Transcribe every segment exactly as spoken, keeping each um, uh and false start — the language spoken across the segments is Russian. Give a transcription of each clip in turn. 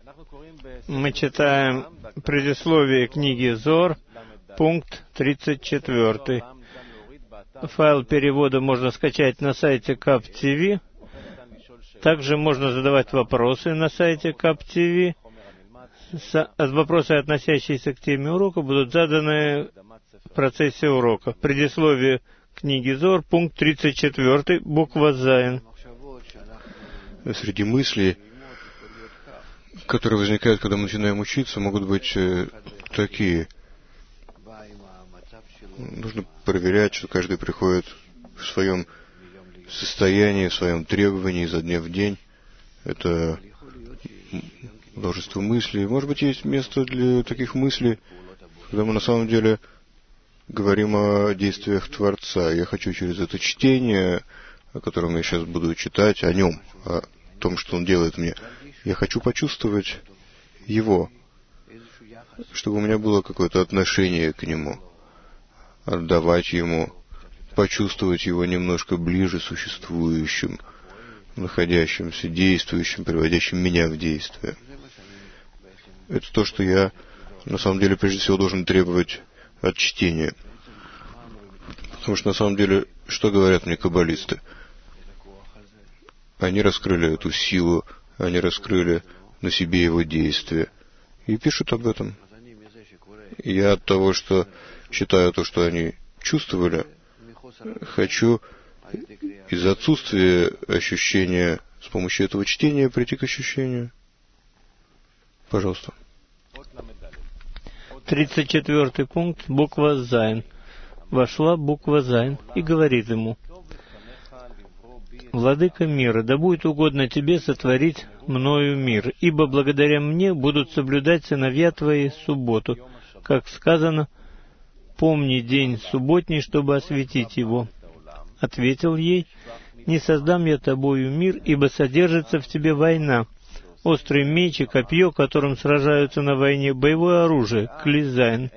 Мы читаем предисловие книги Зор, пункт тридцать четыре. Файл перевода можно скачать на сайте КАП-ТВ. Также можно задавать вопросы на сайте КАП-ТВ. Вопросы, относящиеся к теме урока, будут заданы в процессе урока. Предисловие книги Зор, пункт тридцать четыре, буква Зайн. Среди мыслей, которые возникают, когда мы начинаем учиться, могут быть э, такие. Нужно проверять, что каждый приходит в своем состоянии, в своем требовании изо дня в день. Это множество мыслей. Может быть, есть место для таких мыслей, когда мы на самом деле говорим о действиях Творца. Я хочу через это чтение, о котором я сейчас буду читать, о нем, о том, что он делает мне, я хочу почувствовать его, чтобы у меня было какое-то отношение к нему, отдавать ему, почувствовать его немножко ближе существующим, находящимся, действующим, приводящим меня в действие. Это то, что я, на самом деле, прежде всего должен требовать от чтения. Потому что, на самом деле, что говорят мне каббалисты? Они раскрыли эту силу, они раскрыли на себе его действия и пишут об этом. И я от того, что читаю то, что они чувствовали, хочу из отсутствия ощущения с помощью этого чтения прийти к ощущению. Пожалуйста. тридцать четвёртый пункт, буква Зайн. Вошла буква Зайн и говорит ему: «Владыка мира, да будет угодно тебе сотворить мною мир, ибо благодаря мне будут соблюдать сыновья твои субботу, как сказано, помни день субботний, чтобы осветить его». Ответил ей: «Не создам я тобою мир, ибо содержится в тебе война, острый меч и копье, которым сражаются на войне, боевое оружие, клизайн.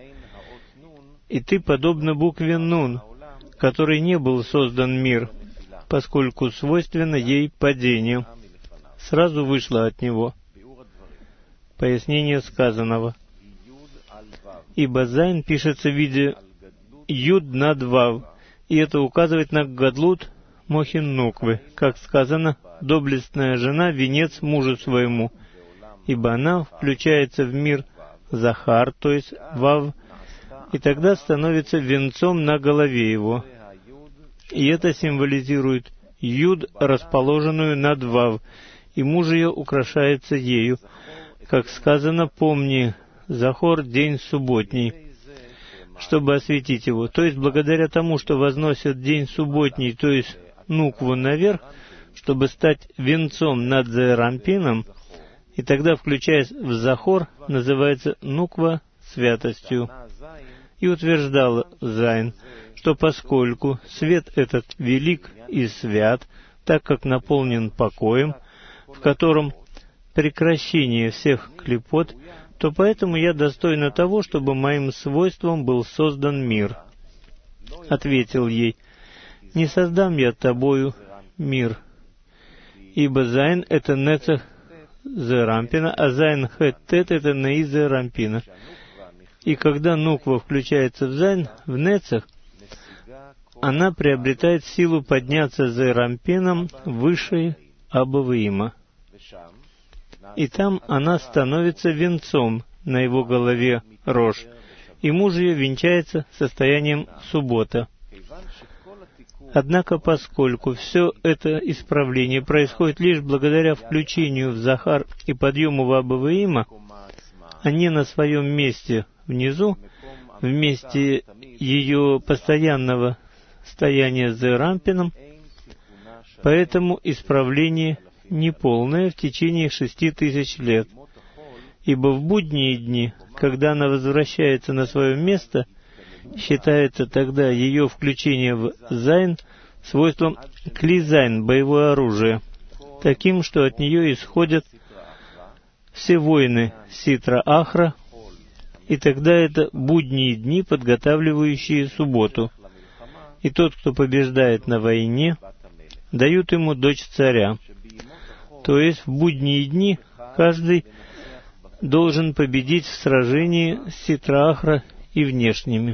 И ты подобна букве Нун, которой не был создан мир, поскольку свойственно ей падение». Сразу вышла от него. Пояснение сказанного. Ибо Зайн пишется в виде Юд над Вав, и это указывает на Гадлут Мохин Нуквы, как сказано, доблестная жена — венец мужу своему, ибо она включается в мир Захар, то есть Вав, и тогда становится венцом на голове его. И это символизирует Юд, расположенную над Вав, и муж ее украшается ею, как сказано, помни, Захор, день субботний, чтобы осветить его. То есть, благодаря тому, что возносят день субботний, то есть Нукву наверх, чтобы стать венцом над Зерампином, и тогда, включаясь в Захор, называется Нуква святостью. И утверждал Зайн, что поскольку свет этот велик и свят, так как наполнен покоем, в котором прекращение всех клепот, то поэтому я достойна того, чтобы моим свойством был создан мир. Ответил ей: «Не создам я тобою мир, ибо Зайн — это Нецах Зерампина, а Зайн Хэттет — это Неи Зерампина. И когда Нуква включается в Зайн, в Нецах, она приобретает силу подняться Зерампином выше Абаваима. И там она становится венцом на его голове Рош, и муж ее венчается состоянием суббота. Однако, поскольку все это исправление происходит лишь благодаря включению в Захар и подъему в Абаваима, а не на своем месте внизу, в месте ее постоянного стояния за Рампином, поэтому исправление неполное в течение шести тысяч лет. Ибо в будние дни, когда она возвращается на свое место, считается тогда ее включение в Зайн свойством клизайн, боевое оружие, таким, что от нее исходят все воины Ситра-Ахра, и тогда это будние дни, подготавливающие субботу. И тот, кто побеждает на войне, дают ему дочь царя. То есть в будние дни каждый должен победить в сражении с Ситраахра и внешними.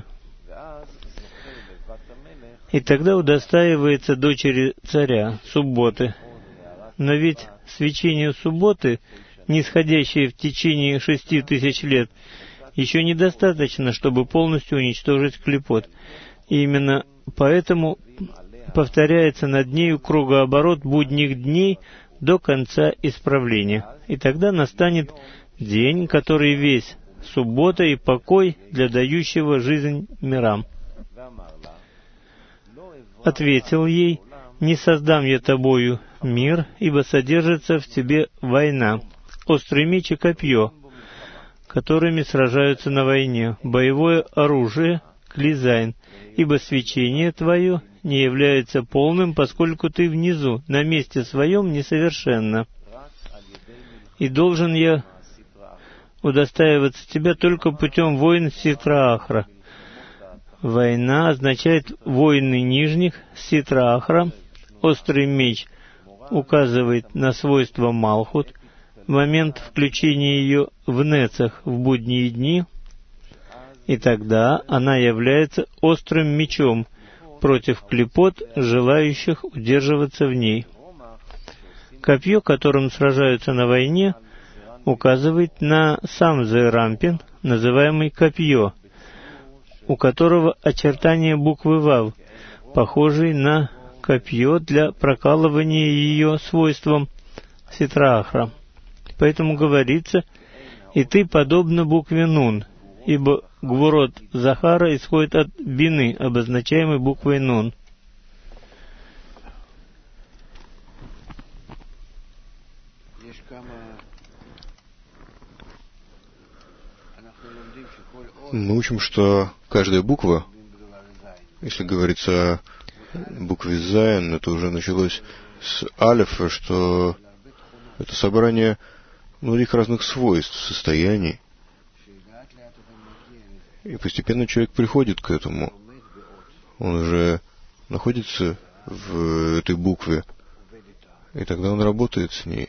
И тогда удостаивается дочери царя субботы. Но ведь свечение субботы, нисходящее в течение шести тысяч лет, еще недостаточно, чтобы полностью уничтожить клипот. И именно поэтому повторяется над нею кругооборот будних дней до конца исправления. И тогда настанет день, который весь суббота и покой для дающего жизнь мирам. Ответил ей: «Не создам я тобою мир, ибо содержится в тебе война, острый меч и копье, которыми сражаются на войне, боевое оружие, клизайн, ибо свечение твое не является полным, поскольку ты внизу, на месте своем несовершенно. И должен я удостаиваться тебя только путем войн Ситраахра». Война означает войны нижних Ситраахра. Острый меч указывает на свойство Малхут, момент включения ее в Нецах в будние дни, и тогда она является острым мечом против клипот, желающих удерживаться в ней. Копье, которым сражаются на войне, указывает на сам Зерампин, называемый копье, у которого очертания буквы Вав, похожие на копье для прокалывания ее свойством Ситраахра. Поэтому говорится: «И ты подобна букве Нун», ибо гвурот Захара исходит от бины, обозначаемой буквой Нун. Мы учим, что каждая буква, если говорится о букве Зайн, это уже началось с Алефа, что это собрание многих разных свойств, состояний. И постепенно человек приходит к этому. Он уже находится в этой букве, и тогда он работает с ней.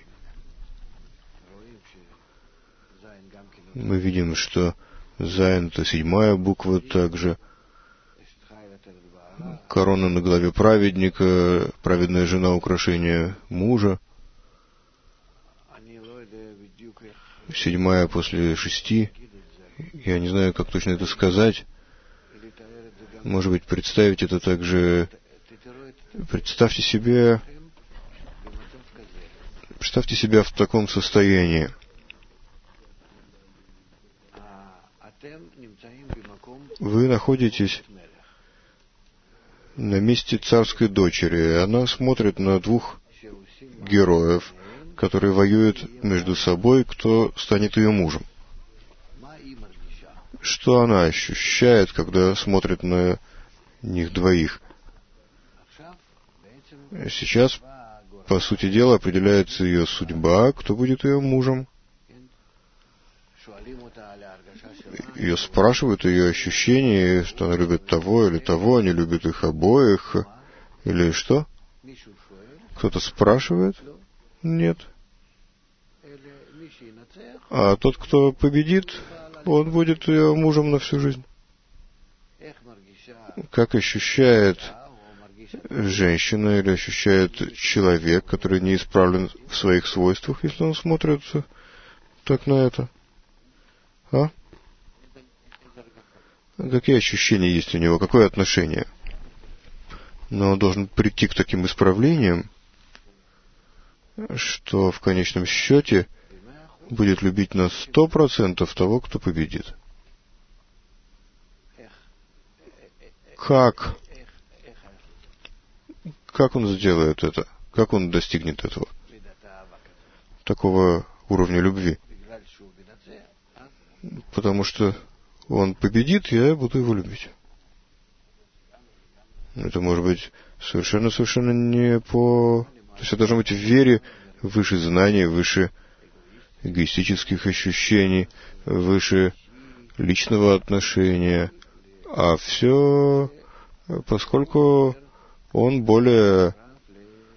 Мы видим, что Зайн — это седьмая буква, также корона на голове праведника, праведная жена — украшение мужа. Седьмая после шести. Я не знаю, как точно это сказать. Может быть, представить это также... Представьте себе... Представьте себя в таком состоянии. Вы находитесь на месте царской дочери. Она смотрит на двух героев, которые воюют между собой, кто станет ее мужем. Что она ощущает, когда смотрит на них двоих? Сейчас, по сути дела, определяется ее судьба, кто будет ее мужем. Ее спрашивают о ее ощущении, что она любит того или того, они любят их обоих, или что? Кто-то спрашивает? Нет. А тот, кто победит, он будет ее мужем на всю жизнь. Как ощущает женщина или ощущает человек, который не исправлен в своих свойствах, если он смотрит так на это? А? Какие ощущения есть у него? Какое отношение? Но он должен прийти к таким исправлениям, что в конечном счете будет любить на сто процентов того, кто победит. Как? Как он сделает это? Как он достигнет этого? Такого уровня любви? Потому что он победит, я буду его любить. Это может быть совершенно-совершенно не по... То есть это должно быть в вере выше знаний, выше эгоистических ощущений, выше личного отношения. А все, поскольку он более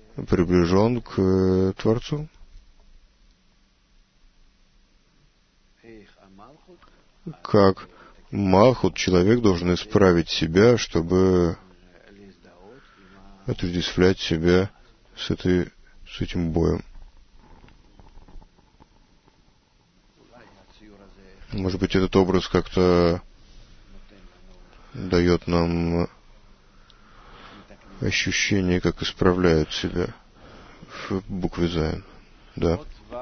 приближен к Творцу. как Малхут, человек должен исправить себя, чтобы отождествлять себя с, этой, с этим боем. Может быть, этот образ как-то дает нам ощущение, как исправляют себя в букве Зайн. Да.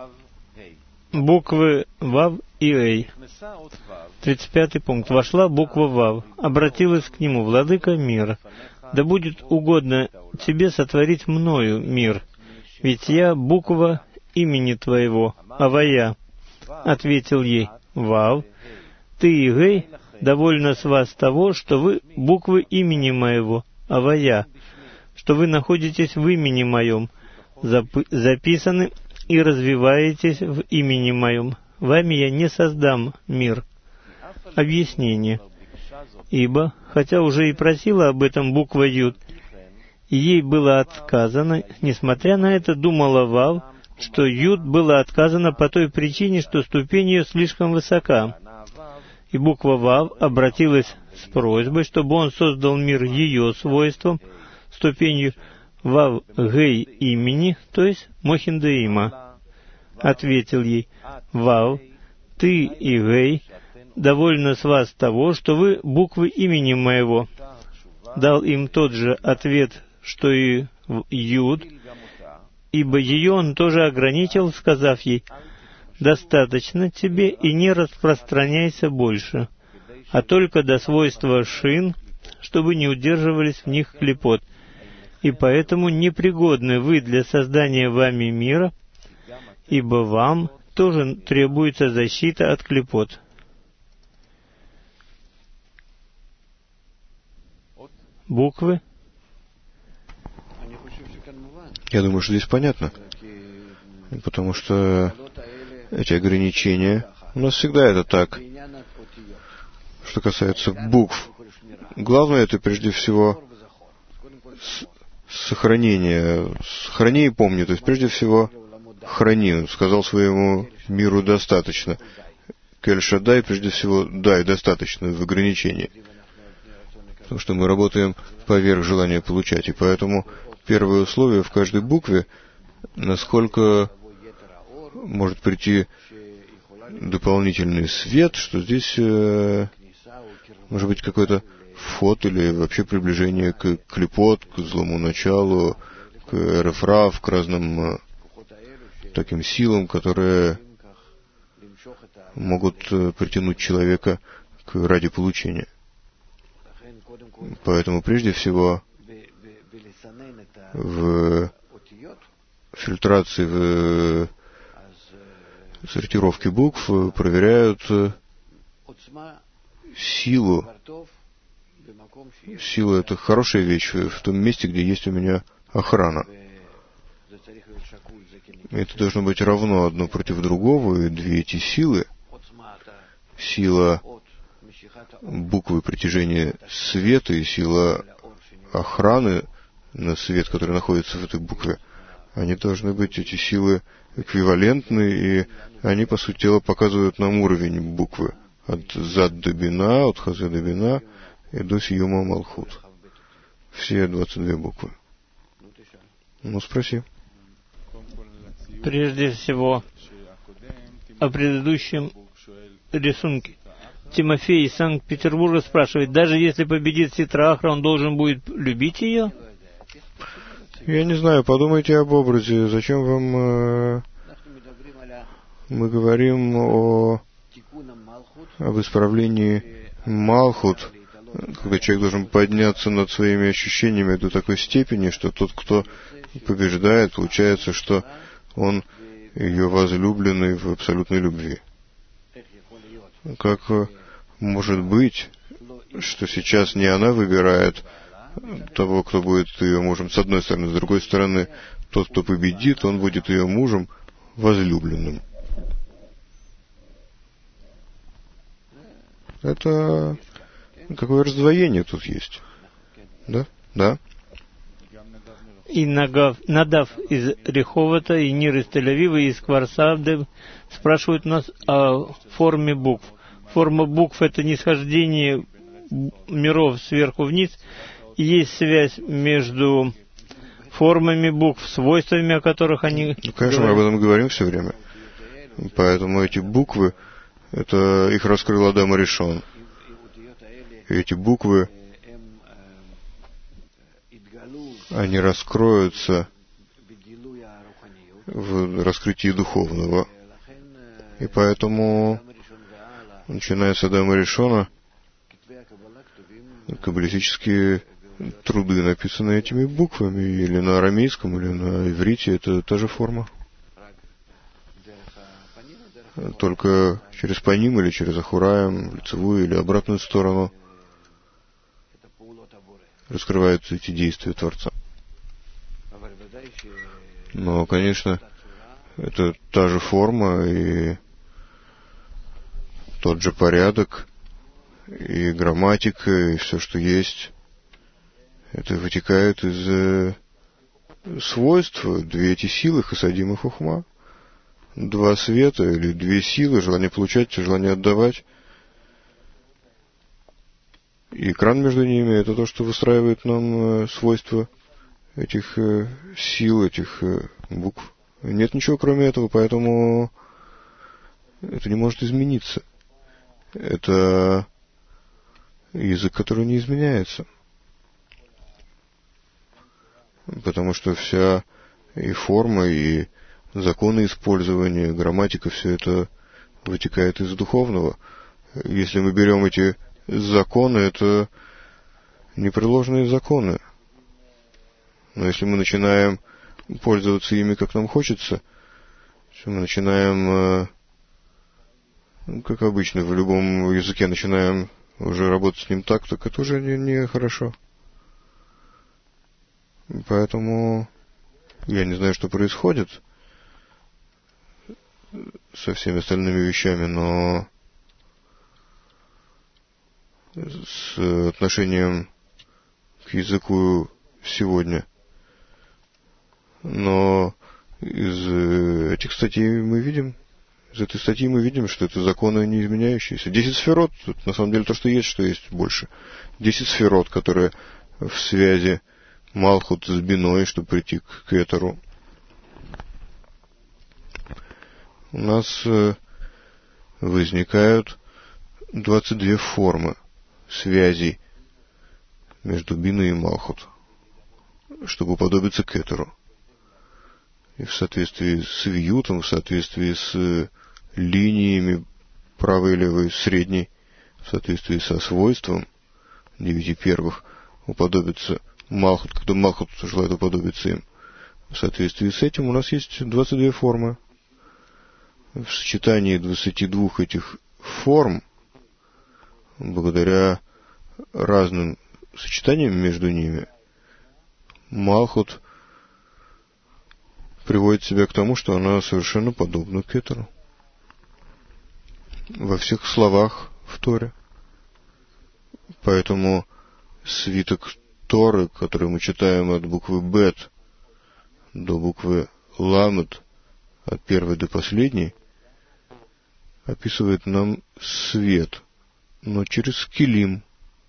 Буквы Вав и Эй. тридцать пятый пункт. Вошла буква Вав, обратилась к нему: «Владыка мира, да будет угодно тебе сотворить мною мир, ведь я буква имени твоего, Авая». Ответил ей: «Вав, ты и Гей, довольно с вас того, что вы буквы имени моего, Авая, что вы находитесь в имени моем, зап- записаны и развиваетесь в имени моем. Вами я не создам мир». Объяснение. Ибо, хотя уже и просила об этом буква Юд, и ей было отказано, несмотря на это думала Вав, что Юд было отказано по той причине, что ступень ее слишком высока. И буква Вав обратилась с просьбой, чтобы он создал мир ее свойством, ступенью Вав Гей имени, то есть Мохин-Деима. Ответил ей: «Вав, ты и Гей, довольно с вас того, что вы буквы имени моего». Дал им тот же ответ, что и Юд, ибо ее он тоже ограничил, сказав ей: «Достаточно тебе и не распространяйся больше, а только до свойства шин, чтобы не удерживались в них клипот. И поэтому непригодны вы для создания вами мира, ибо вам тоже требуется защита от клипот». Буквы. Я думаю, что здесь понятно, потому что эти ограничения, у нас всегда это так, что касается букв. Главное — это прежде всего сохранение. Сохрани и помни, то есть прежде всего храни. Сказал своему миру достаточно. Кель-Шаддай, прежде всего, дай достаточно в ограничении. Потому что мы работаем поверх желания получать. И поэтому первое условие в каждой букве, насколько может прийти дополнительный свет, что здесь э, может быть какой-то вход или вообще приближение к клипот, к злому началу, к эрефрав, к разным э, таким силам, которые могут э, притянуть человека к, ради получения. Поэтому прежде всего в фильтрации, в сортировке букв проверяют силу. Сила — это хорошая вещь в том месте, где есть у меня охрана. Это должно быть равно одно против другого, и две эти силы, сила буквы притяжения света и сила охраны на свет, который находится в этой букве, они должны быть, эти силы, эквивалентны, и они, по сути дела, показывают нам уровень буквы. От зад до бина, от хазы до бина и до сиюма малхут. Все двадцать две буквы. Ну, спроси. Прежде всего, о предыдущем рисунке. Тимофей из Санкт-Петербурга спрашивает: даже если победит Ситра-Ахра, он должен будет любить ее? Я не знаю, подумайте об образе. Зачем вам... Э, мы говорим о, об исправлении Малхут, когда человек должен подняться над своими ощущениями до такой степени, что тот, кто побеждает, получается, что он ее возлюбленный в абсолютной любви. Как может быть, что сейчас не она выбирает того, кто будет ее мужем, с одной стороны, с другой стороны, тот, кто победит, он будет ее мужем возлюбленным. Это какое раздвоение тут есть. Да? Да. и Нагав, Надав из Реховата, и Нир из Тель-Авива, и из Кварсавды спрашивают нас о форме букв. Форма букв — это нисхождение миров сверху вниз. И есть связь между формами букв, свойствами, о которых они ну, конечно, говорят. Мы об этом говорим все время. Поэтому эти буквы, это их раскрыл Адам Аришон. И эти буквы, они раскроются в раскрытии духовного. И поэтому, начиная с Адама Ришона, каббалистические труды написаны этими буквами, или на арамейском, или на иврите, это та же форма. Только через паним или через ахураем, лицевую или обратную сторону раскрываются эти действия Творца. Но, конечно, это та же форма и тот же порядок, и грамматика, и все, что есть. Это вытекает из э, свойств, две эти силы, хасадим и хухма. Два света или две силы, желание получать, желание отдавать. И экран между ними — это то, что выстраивает нам э, свойства этих э, сил, этих э, букв. Нет ничего кроме этого, поэтому это не может измениться. Это язык, который не изменяется. Потому что вся и форма, и законы использования, грамматика, все это вытекает из духовного. Если мы берем эти законы, это непреложные законы. Но если мы начинаем пользоваться ими, как нам хочется, если мы начинаем, как обычно, в любом языке начинаем уже работать с ним так, так это уже не, не хорошо. Поэтому я не знаю, что происходит со всеми остальными вещами, но с отношением к языку сегодня. Но из этих статей мы видим, из этой статьи мы видим, что это законы не изменяющиеся. Десять сферот, это на самом деле то, что есть, что есть больше. Десять сферот, которые в связи Малхут с Биной, чтобы прийти к Кетеру. У нас э, возникают двадцать две формы связей между Биной и Малхут, чтобы уподобиться Кетеру. И в соответствии с вьютом, в соответствии с э, линиями правой, левой, средней, в соответствии со свойством девяти первых, уподобиться Малхут, когда Малхут желает уподобиться им. В соответствии с этим у нас есть двадцать две формы. В сочетании двадцати двух этих форм, благодаря разным сочетаниям между ними, Малхут приводит себя к тому, что она совершенно подобна Кетеру. Во всех словах в Торе. Поэтому свиток Торы, который мы читаем от буквы Бет до буквы Ламет, от первой до последней, описывает нам свет, но через килим.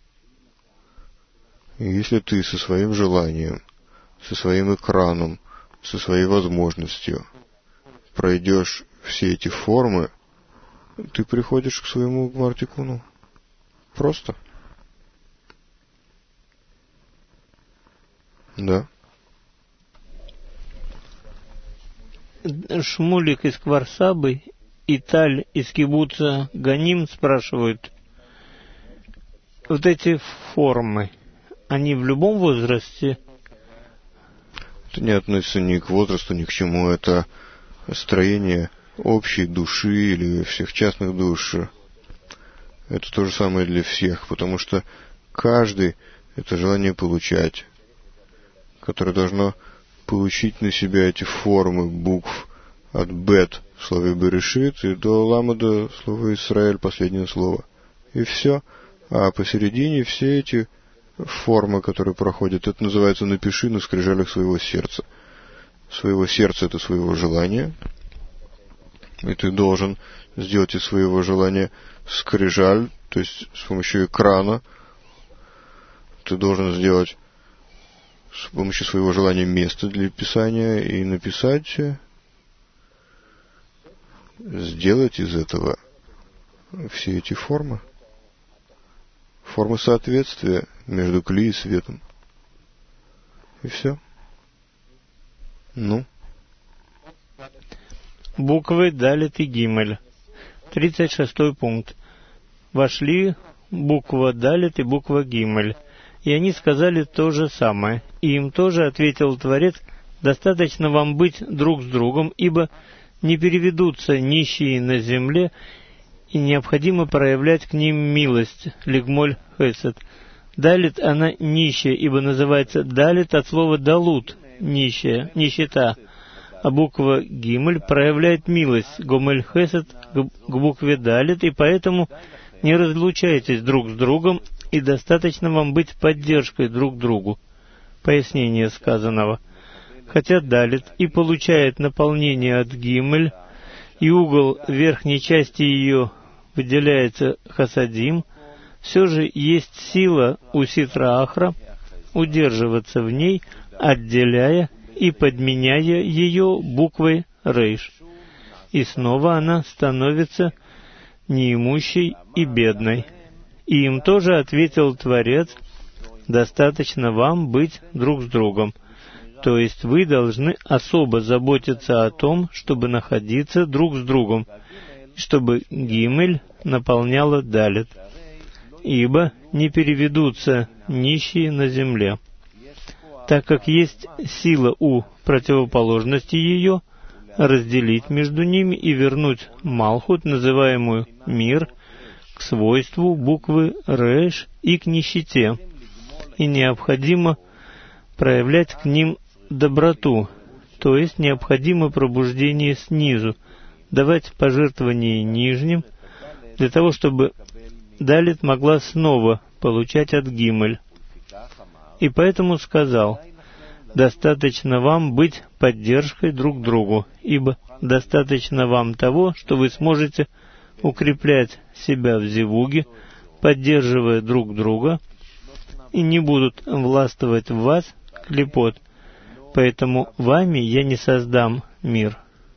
И если ты со своим желанием, со своим экраном, со своей возможностью пройдешь все эти формы, ты приходишь к своему Гмар-тикуну. Просто. Да. Шмулик из Кварсабы и Таль из кибуца Ганим спрашивают, вот эти формы, они в любом возрасте? Это не относится ни к возрасту, ни к чему. Это строение общей души или всех частных душ. Это то же самое для всех, потому что каждый — это желание получать, которое должно получить на себя эти формы букв от Бет в слове Берешит и до Ламада слова Исраэль, последнее слово. И все. А посередине все эти формы, которые проходят. Это называется «напиши на скрижалях своего сердца». Своего сердца — это своего желания. И ты должен сделать из своего желания скрижаль, то есть с помощью экрана. Ты должен сделать с помощью своего желания место для писания и написать, сделать из этого все эти формы. Формы соответствия между кли и светом. И все. Ну. Буквы Далит и Гимель. тридцать шестой пункт. Вошли буква Далит и буква Гимель, и они сказали то же самое. И им тоже ответил Творец: достаточно вам быть друг с другом, ибо не переведутся нищие на земле, и необходимо проявлять к ним милость, лигмоль хесед. Далит, она нищая, ибо называется далит от слова далут, нищая, нищета. А буква Гимель проявляет милость, гомель хесед, к букве далит, и поэтому не разлучайтесь друг с другом, и достаточно вам быть поддержкой друг другу. Пояснение сказанного. Хотя далит и получает наполнение от Гимель, и угол верхней части ее выделяется хасадим, все же есть сила у ситра ахра удерживаться в ней, отделяя и подменяя ее буквой рейш. И снова она становится неимущей и бедной. И им тоже ответил Творец: достаточно вам быть друг с другом. То есть вы должны особо заботиться о том, чтобы находиться друг с другом, чтобы Гимель наполняла Далит, ибо не переведутся нищие на земле, так как есть сила у противоположности ее разделить между ними и вернуть Малхут, называемую мир, к свойству буквы Реш и к нищете, и необходимо проявлять к ним доброту, то есть необходимо пробуждение снизу, давать пожертвования нижним, для того, чтобы Далит могла снова получать от Гимель. И поэтому сказал: достаточно вам быть поддержкой друг другу, ибо достаточно вам того, что вы сможете укреплять себя в зевуге, поддерживая друг друга, и не будут властвовать в вас клепот. Поэтому вами я не создам мир.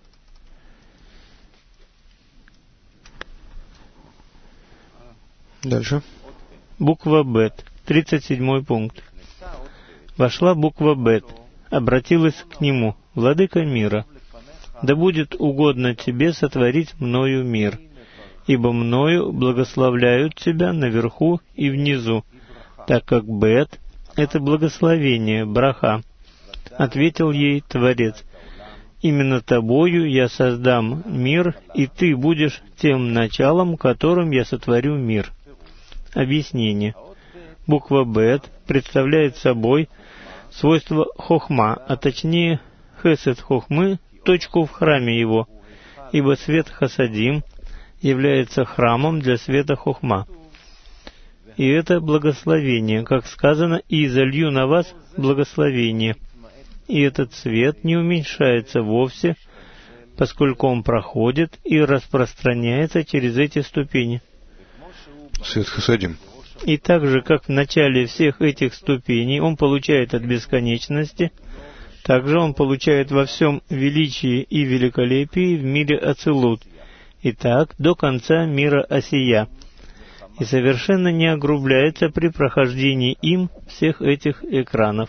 Дальше. Буква Бет. тридцать седьмой пункт. Вошла буква Бет, обратилась к нему: «Владыка мира, да будет угодно тебе сотворить мною мир, ибо мною благословляют тебя наверху и внизу, так как Бет — это благословение, браха». Ответил ей Творец: «Именно тобою я создам мир, и ты будешь тем началом, которым я сотворю мир». Объяснение. Буква Бет представляет собой свойство хохма, а точнее хесед хохмы, точку в храме его, ибо свет хасадим является храмом для света хохма. И это благословение, как сказано: «И изолью на вас благословение». И этот свет не уменьшается вовсе, поскольку он проходит и распространяется через эти ступени. Свет хасадим. И так же, как в начале всех этих ступеней он получает от бесконечности, так же он получает во всем величии и великолепии в мире Ацилут, и так до конца мира Осия, и совершенно не огрубляется при прохождении им всех этих экранов.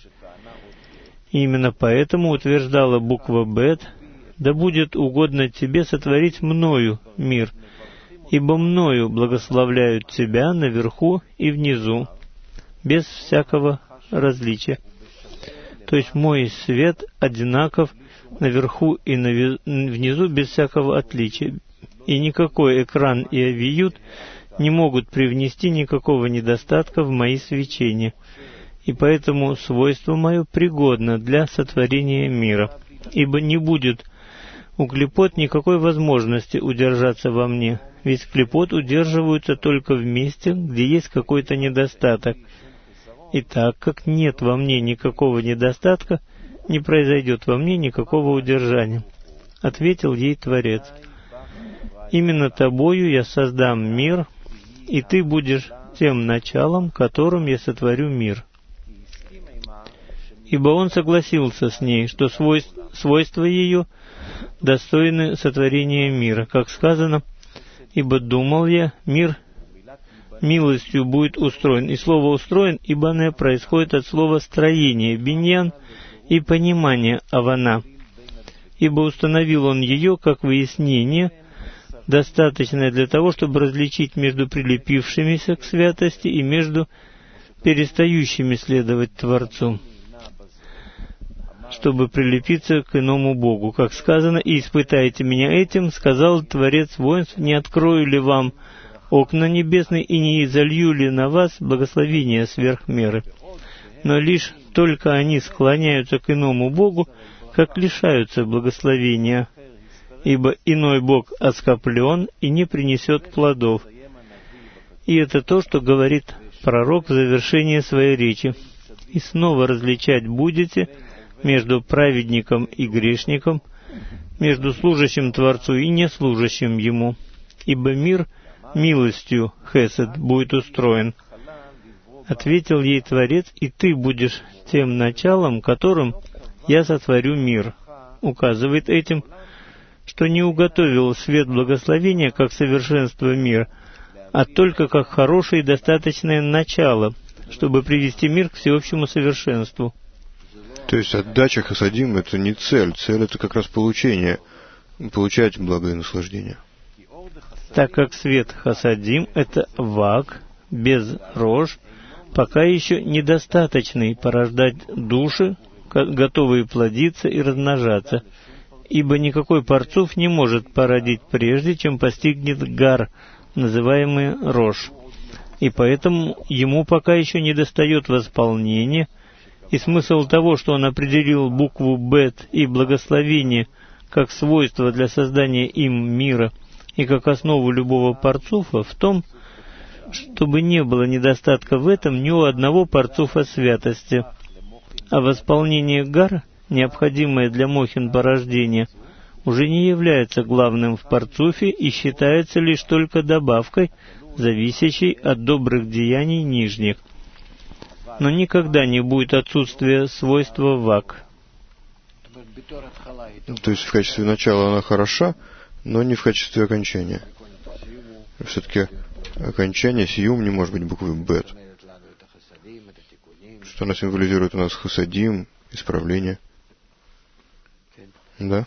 И именно поэтому утверждала буква Бет: «Да будет угодно тебе сотворить мною мир, ибо мною благословляют тебя наверху и внизу, без всякого различия». То есть мой свет одинаков наверху и внизу без всякого отличия, и никакой экран и авиют не могут привнести никакого недостатка в мои свечения, и поэтому свойство мое пригодно для сотворения мира, ибо не будет у клепот никакой возможности удержаться во мне, ведь клепот удерживаются только в месте, где есть какой-то недостаток. И так как нет во мне никакого недостатка, не произойдет во мне никакого удержания. Ответил ей Творец: именно тобою я создам мир, и ты будешь тем началом, которым я сотворю мир. Ибо он согласился с ней, что свойства ее достойны сотворения мира, как сказано: ибо думал я, мир милостью будет устроен. И слово «устроен» ибане происходит от слова «строение», биньян, и понимание авана. Ибо установил он ее как выяснение, достаточное для того, чтобы различить между прилепившимися к святости и между перестающими следовать Творцу, чтобы прилепиться к иному Богу. Как сказано: «И испытайте меня этим, сказал Творец воинств, не открою ли вам окна небесные и не изолью ли на вас благословения сверх меры». Но лишь только они склоняются к иному Богу, как лишаются благословения, ибо иной Бог оскоплен и не принесет плодов. И это то, что говорит пророк в завершении своей речи. «И снова различать будете между праведником и грешником, между служащим Творцу и неслужащим Ему, ибо мир милостью, хесед, будет устроен». Ответил ей Творец: и ты будешь тем началом, которым я сотворю мир. Указывает этим, что не уготовил свет благословения как совершенство мира, а только как хорошее и достаточное начало, чтобы привести мир к всеобщему совершенству. То есть отдача хасадим — это не цель. Цель — это как раз получение, получать благое наслаждение. Так как свет хасадим — это вак, без рож, пока еще недостаточный порождать души, готовые плодиться и размножаться, ибо никакой парцуф не может породить прежде, чем постигнет гар, называемый рож, и поэтому ему пока еще недостает восполнения, и смысл того, что он определил букву бет и благословение как свойство для создания им мира и как основу любого парцуфа, в том, чтобы не было недостатка в этом ни у одного парцуфа святости. А восполнение гар, необходимое для мохин порождения, уже не является главным в парцуфе и считается лишь только добавкой, зависящей от добрых деяний нижних. Но никогда не будет отсутствия свойства вак. То есть в качестве начала она хороша, но не в качестве окончания. Все-таки окончание сиюм не может быть буквой бет. Что она символизирует у нас хасадим, исправление. Да?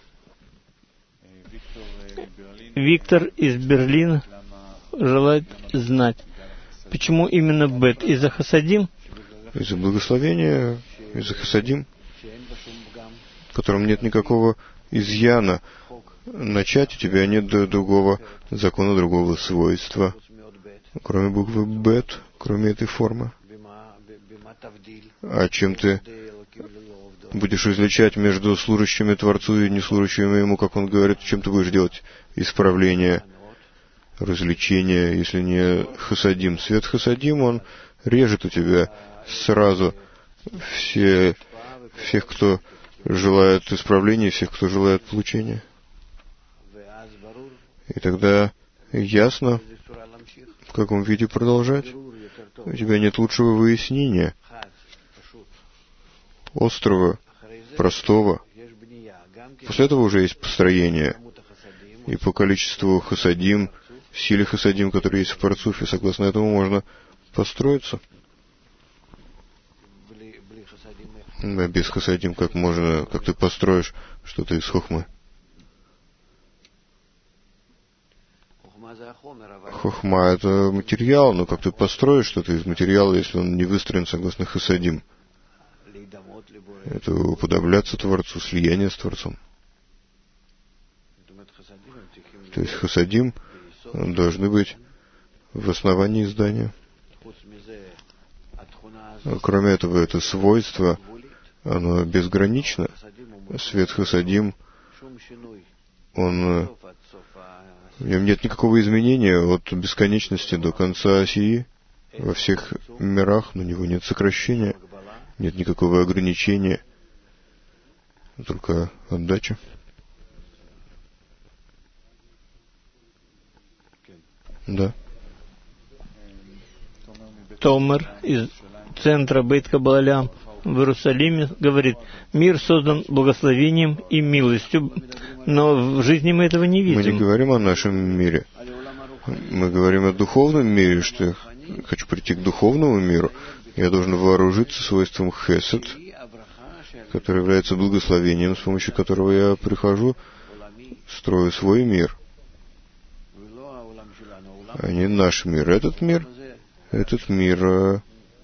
Виктор из Берлина желает знать, почему именно бет? Из-за хасадим? Из-за благословения, из-за хасадим, в котором нет никакого изъяна. Начать у тебя нет другого закона, другого свойства, кроме буквы бет, кроме этой формы. А чем ты будешь различать между служащими Творцу и неслужащими Ему, как он говорит, чем ты будешь делать исправление, развлечение, если не хасадим? Свет хасадим, он режет у тебя сразу все, всех, кто желает исправления, всех, кто желает получения. И тогда ясно, в каком виде продолжать. У тебя нет лучшего выяснения, острого, простого. После этого уже есть построение. И по количеству хасадим, силе хасадим, которые есть в парцуфе, согласно этому можно построиться. Да, без хасадим как можно, как ты построишь что-то из хохмы? Хохма — это материал, но как ты построишь что-то из материала, если он не выстроен согласно хасадим? Это уподобляться Творцу, слияние с Творцом. То есть хасадим должны быть в основании здания. Кроме этого, это свойство, оно безгранично. Свет хасадим, он, в нем нет никакого изменения от бесконечности до конца осии. во всех мирах, на него нет сокращения, нет никакого ограничения, только отдача. Да. Томер из центра Бейт Каббаль в Иерусалиме говорит: мир создан благословением и милостью, но в жизни мы этого не видим. Мы не говорим о нашем мире. Мы говорим о духовном мире, что я хочу прийти к духовному миру. Я должен вооружиться свойством хесед, который является благословением, с помощью которого я прихожу, строю свой мир, а не наш мир. Этот мир, этот мир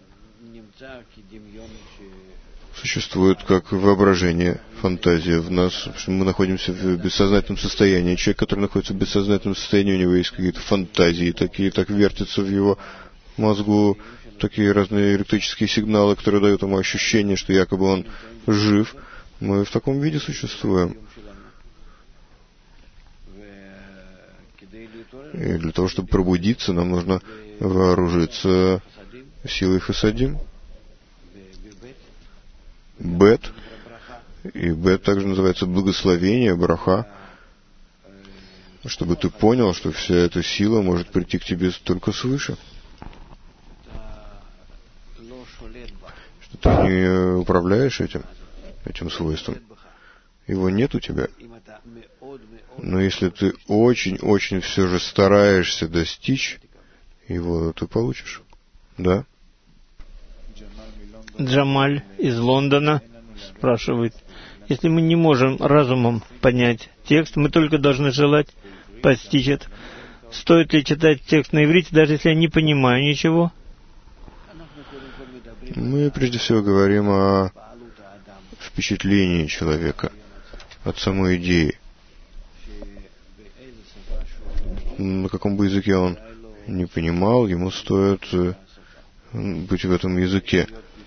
существует как воображение, фантазия в нас, потому что мы находимся в бессознательном состоянии. Человек, который находится в бессознательном состоянии, у него есть какие-то фантазии, такие так вертятся в его мозгу, такие разные электрические сигналы, которые дают ему ощущение, что якобы он жив. Мы в таком виде существуем. И для того, чтобы пробудиться, нам нужно вооружиться силой хасадим. Бет. И бет также называется благословение, браха. Чтобы ты понял, что вся эта сила может прийти к тебе только свыше. Что ты не управляешь этим, этим свойством. Его нет у тебя. Но если ты очень-очень все же стараешься достичь его, ты получишь. Да? Джамаль из Лондона спрашивает: если мы не можем разумом понять текст, мы только должны желать постичь это. Стоит ли читать текст на иврите, даже если я не понимаю ничего? Мы прежде всего говорим о впечатлении человека от самой идеи. На каком бы языке он не понимал, ему стоит быть в этом языке.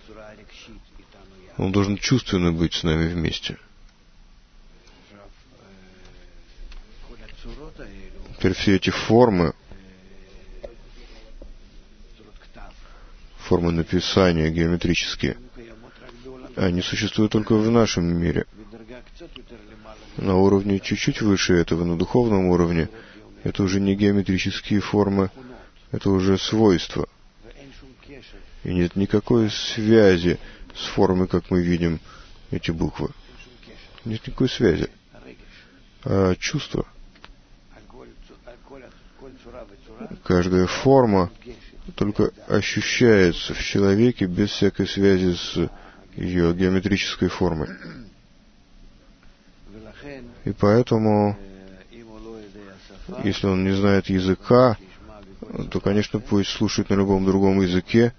Он должен чувственно быть с нами вместе. Теперь все эти формы, формы написания геометрические, они существуют только в нашем мире. На уровне чуть-чуть выше этого, на духовном уровне, это уже не геометрические формы, это уже свойства. И нет никакой связи с формой, как мы видим эти буквы. Нет никакой связи. А чувство. Каждая форма только ощущается в человеке без всякой связи с ее геометрической формой. И поэтому, если он не знает языка, то, конечно, пусть слушает на любом другом языке,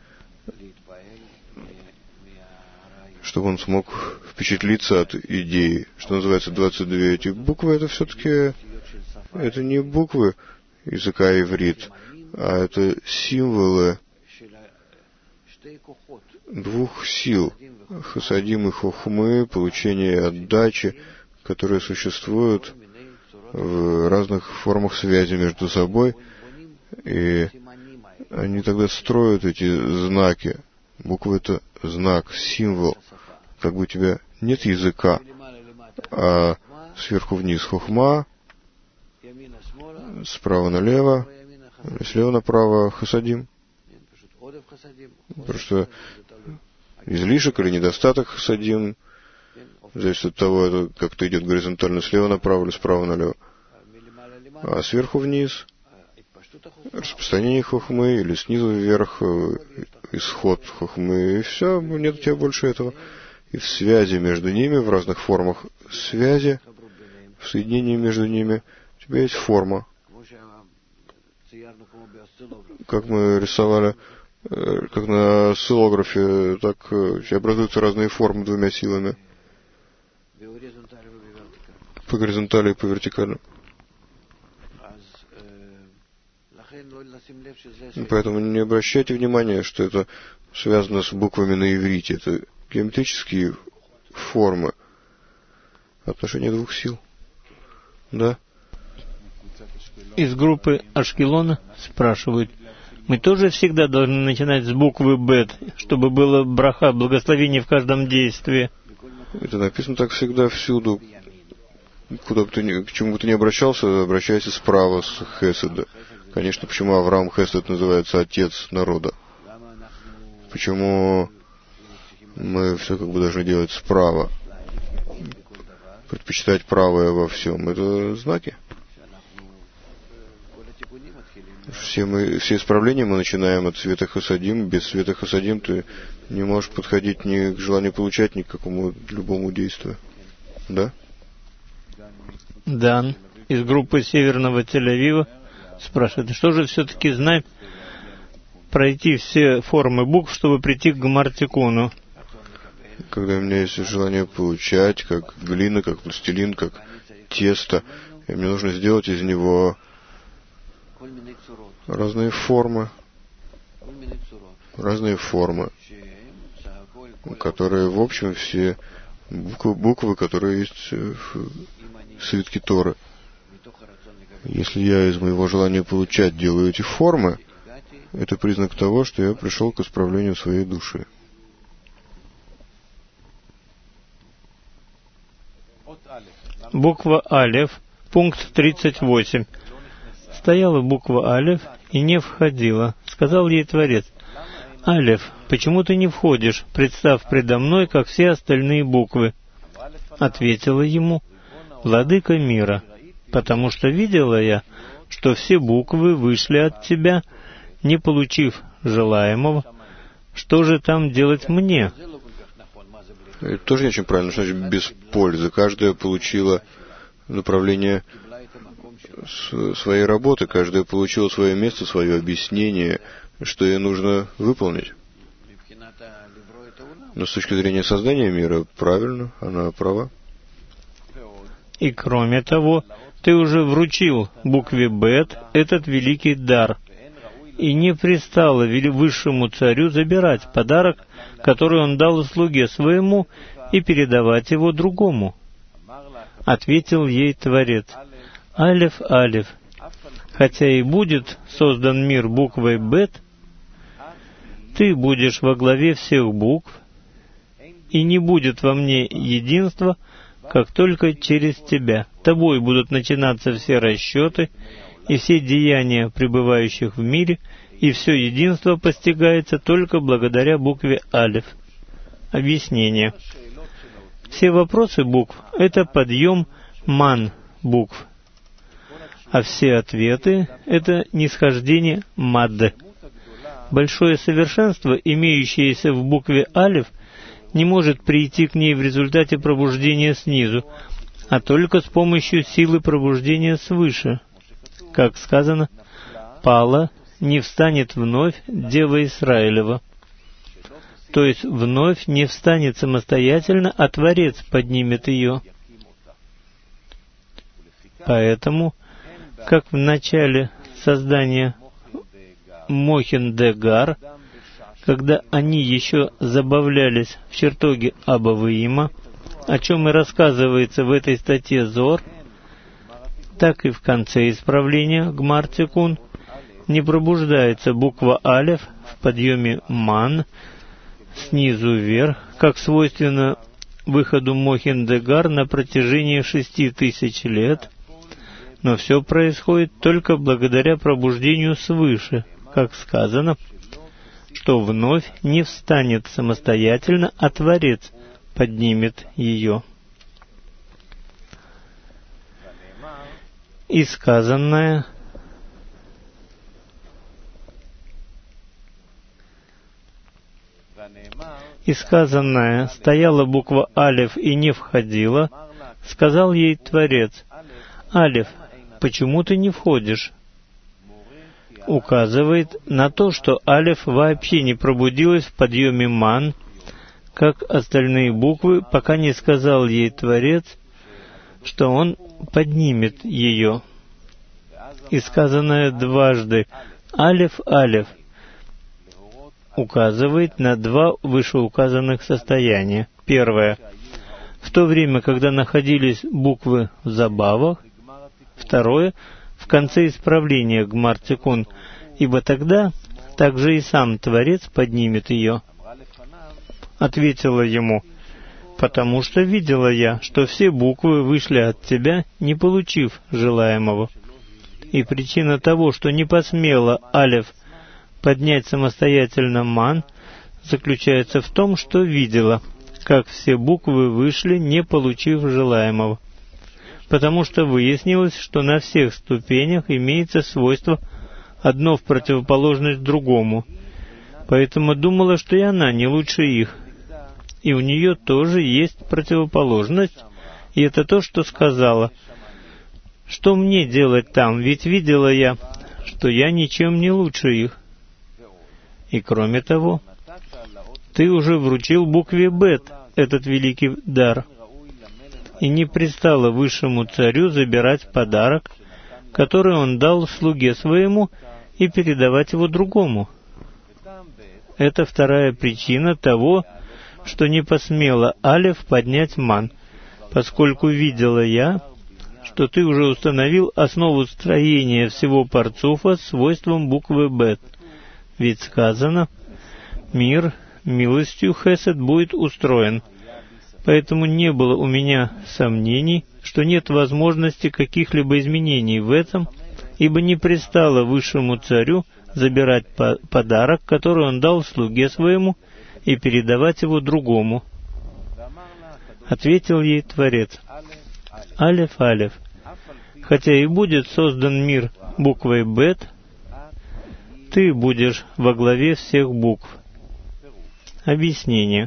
чтобы он смог впечатлиться от идеи. Что называется, двадцать две эти буквы, это все-таки, это не буквы языка иврит, а это символы двух сил, хасадим и хохмы, получения и отдачи, которые существуют в разных формах связи между собой, и они тогда строят эти знаки. Буква — это знак, символ. Как бы у тебя нет языка, а сверху вниз хохма, справа налево, слева направо хасадим. Потому что излишек или недостаток хасадим зависит от того, как ты идет горизонтально слева направо или справа налево. А сверху вниз распространение хохмы или снизу вверх исход хохмы, и все, нет у тебя больше этого. И в связи между ними, в разных формах связи, в соединении между ними, у тебя есть форма. Как мы рисовали, как на осциллографе, так образуются разные формы двумя силами. По горизонтали и по вертикали. Поэтому не обращайте внимания, что это связано с буквами на иврите. Это геометрические формы. Отношение двух сил. Да? Из группы Ашкелона спрашивают: Мы тоже всегда должны начинать с буквы «бет», чтобы было браха, благословение в каждом действии. Это написано так всегда, всюду. Куда бы ты ни, к чему бы ты ни обращался, обращайся справа с Хеседа. Конечно, почему Авраам Хесед называется отец народа? Почему мы все как бы должны делать справа? Предпочитать правое во всем. Это знаки. Все, мы, все исправления мы начинаем от света Хасадим. Без света Хасадим ты не можешь подходить ни к желанию получать, ни к какому любому действию. Да? Дан из группы Северного Тель-Авива спрашивает, что же все-таки знать, пройти все формы букв, чтобы прийти к Гмар-Тикуну? Когда у меня есть желание получать, как глина, как пластилин, как тесто, и мне нужно сделать из него разные формы, разные формы, которые, в общем, все буквы, буквы которые есть в свитке Торы. Если я из моего желания получать делаю эти формы, это признак того, что я пришел к исправлению своей души. Буква Алеф, пункт тридцать восемь. Стояла буква Алеф и не входила. Сказал ей Творец: «Алеф, почему ты не входишь, представ предо мной, как все остальные буквы?» Ответила ему: «Владыка мира, потому что видела я, что все буквы вышли от тебя, не получив желаемого. Что же там делать мне?» Это тоже не очень правильно, что значит без пользы. Каждая получила направление своей работы, каждая получила свое место, свое объяснение, что ей нужно выполнить. Но с точки зрения создания мира, правильно, она права. И кроме того, ты уже вручил букве Бет этот великий дар, и не пристало высшему царю забирать подарок, который он дал слуге своему, и передавать его другому. Ответил ей Творец: «Алеф, Алеф, хотя и будет создан мир буквой Бет, ты будешь во главе всех букв, и не будет во мне единства, как только через тебя. Тобой будут начинаться все расчеты и все деяния пребывающих в мире, и все единство постигается только благодаря букве Алеф». Объяснение. Все вопросы букв — это подъем ман букв, а все ответы — это нисхождение мад. Большое совершенство, имеющееся в букве Алеф, не может прийти к ней в результате пробуждения снизу, а только с помощью силы пробуждения свыше. Как сказано, «Пала не встанет вновь дева Исраилева». То есть вновь не встанет самостоятельно, а Творец поднимет ее. Поэтому, как в начале создания Мохин-де-Гар, когда они еще забавлялись в чертоге Аба-Ваима, о чем и рассказывается в этой статье Зор, так и в конце исправления Гмар-Тикун не пробуждается буква Алеф в подъеме Ман снизу вверх, как свойственно выходу Мохин-де-Гар на протяжении шести тысяч лет, но все происходит только благодаря пробуждению свыше, как сказано, что вновь не встанет самостоятельно, а Творец поднимет ее. И сказанное И сказанное стояла буква Алеф и не входила, сказал ей Творец: «Алеф, почему ты не входишь?» Указывает на то, что Алеф вообще не пробудилась в подъеме Ман, как остальные буквы, пока не сказал ей Творец, что он поднимет ее. И сказанное дважды «Алеф, Алеф» указывает на два вышеуказанных состояния. Первое — в то время, когда находились буквы в забавах. Второе — в конце исправления Гмар-Тикун, ибо тогда также и сам Творец поднимет ее. Ответила ему: потому что видела я, что все буквы вышли от тебя, не получив желаемого. И причина того, что не посмела Алеф поднять самостоятельно ман, заключается в том, что видела, как все буквы вышли, не получив желаемого. Потому что выяснилось, что на всех ступенях имеется свойство одно в противоположность другому. Поэтому думала, что и она не лучше их. И у нее тоже есть противоположность, и это то, что сказала. Что мне делать там, ведь видела я, что я ничем не лучше их. И кроме того, ты уже вручил букве Бет этот великий дар, и не пристало высшему царю забирать подарок, который он дал слуге своему, и передавать его другому. Это вторая причина того, что не посмела Алеф поднять ман, поскольку видела я, что ты уже установил основу строения всего парцуфа свойством буквы Бет. Ведь сказано: «Мир милостью Хесед будет устроен». Поэтому не было у меня сомнений, что нет возможности каких-либо изменений в этом, ибо не пристало высшему царю забирать по- подарок, который он дал слуге своему, и передавать его другому. Ответил ей Творец: Алеф, Алеф, хотя и будет создан мир буквой Бет, ты будешь во главе всех букв. Объяснение.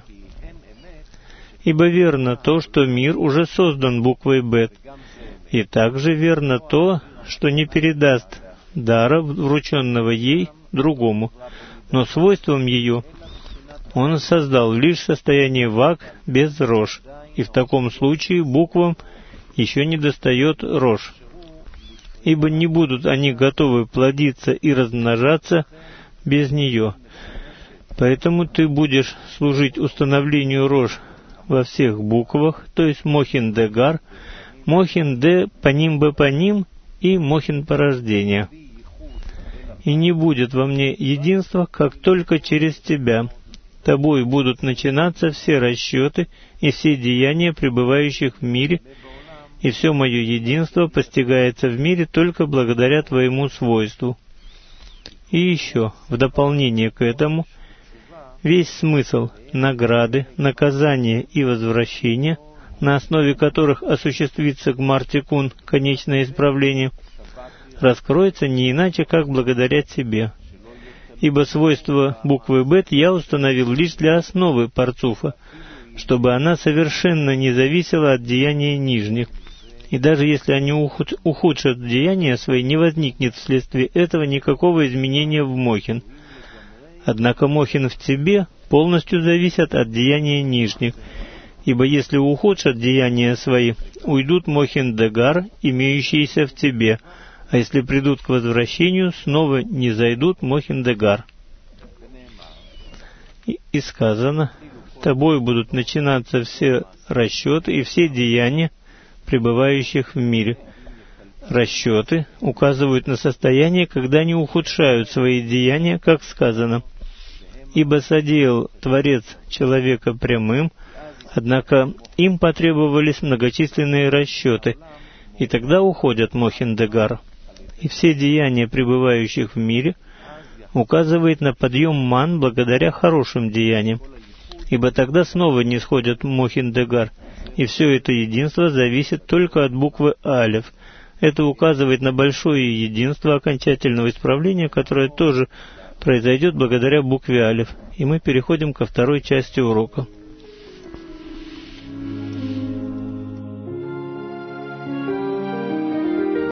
Ибо верно то, что мир уже создан буквой Бет, и также верно то, что не передаст дара, врученного ей, другому, но свойством ее он создал лишь состояние вак без рож, и в таком случае буквам еще не достает рож. Ибо не будут они готовы плодиться и размножаться без нее. Поэтому ты будешь служить установлению рож во всех буквах, то есть Мохин-де-Гар, Мохин-де Паним-бе-Паним и Мохин-порождения. И не будет во мне единства, как только через тебя. Тобой будут начинаться все расчеты и все деяния пребывающих в мире, и все мое единство постигается в мире только благодаря твоему свойству. И еще, в дополнение к этому, весь смысл награды, наказания и возвращения, на основе которых осуществится Гмар-Тикун, конечное исправление, раскроется не иначе, как благодаря тебе. Ибо свойство буквы Бет я установил лишь для основы парцуфа, чтобы она совершенно не зависела от деяния нижних. И даже если они ухудшат деяния свои, не возникнет вследствие этого никакого изменения в Мохин. Однако Мохин в тебе полностью зависят от деяния нижних, ибо если ухудшат деяния свои, уйдут Мохин-де-Гар, имеющиеся в тебе, а если придут к возвращению, снова не зайдут Мохин-де-Гар. И, и сказано: тобой будут начинаться все расчеты и все деяния, пребывающих в мире. Расчеты указывают на состояние, когда они ухудшают свои деяния, как сказано: ибо содеял Творец человека прямым, однако им потребовались многочисленные расчеты, и тогда уходят Мохин-де-Гар. И все деяния пребывающих в мире указывает на подъем ман благодаря хорошим деяниям, ибо тогда снова не сходят Мохин-де-Гар, и все это единство зависит только от буквы Алеф. Это указывает на большое единство окончательного исправления, которое тоже произойдет благодаря букве Алеф. И мы переходим ко второй части урока.